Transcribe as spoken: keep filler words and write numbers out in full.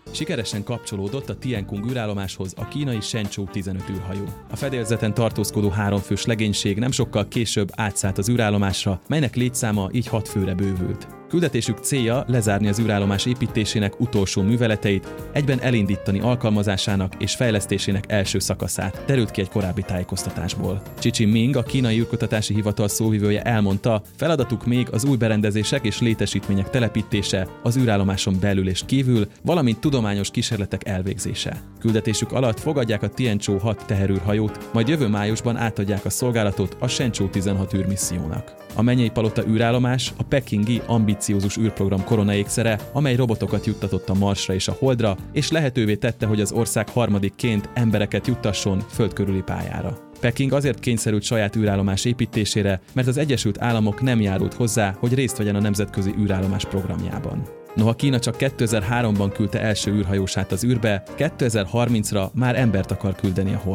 Sikeresen kapcsolódott a Tiankung űrállomáshoz a kínai Shenzhou tizenöt űrhajó. A fedélzeten tartózkodó háromfős legénység nem sokkal később átszállt az űrállomásra, melynek létszáma így hat főre bővült. Küldetésük célja lezárni az űrállomás építésének utolsó műveleteit, egyben elindítani alkalmazásának és fejlesztésének első szakaszát, derült ki egy korábbi tájékoztatásból. Xi Jinping, a kínai űrkutatási hivatal szóvivője elmondta, feladatuk még az új berendezések és létesítmények telepítése az űrállomáson belül és kívül, valamint tudományos kísérletek elvégzése. Küldetésük alatt fogadják a Tianzhou hat teherűrhajót, majd jövő májusban átadják a szolgálatot a Shenzhou tizenhat űrmissziónak. A Mennyei Palota űrállomás a pekingi ambiciózus űrprogram koronaékszere, amely robotokat juttatott a Marsra és a Holdra, és lehetővé tette, hogy az ország harmadikként embereket juttasson földkörüli pályára. Peking azért kényszerült saját űrállomás építésére, mert az Egyesült Államok nem járult hozzá, hogy részt vegyen a nemzetközi űrállomás programjában. Noha Kína csak kétezer-háromban küldte első űrhajósát az űrbe, kétezer-harmincra már embert akar küldeni a Holdra.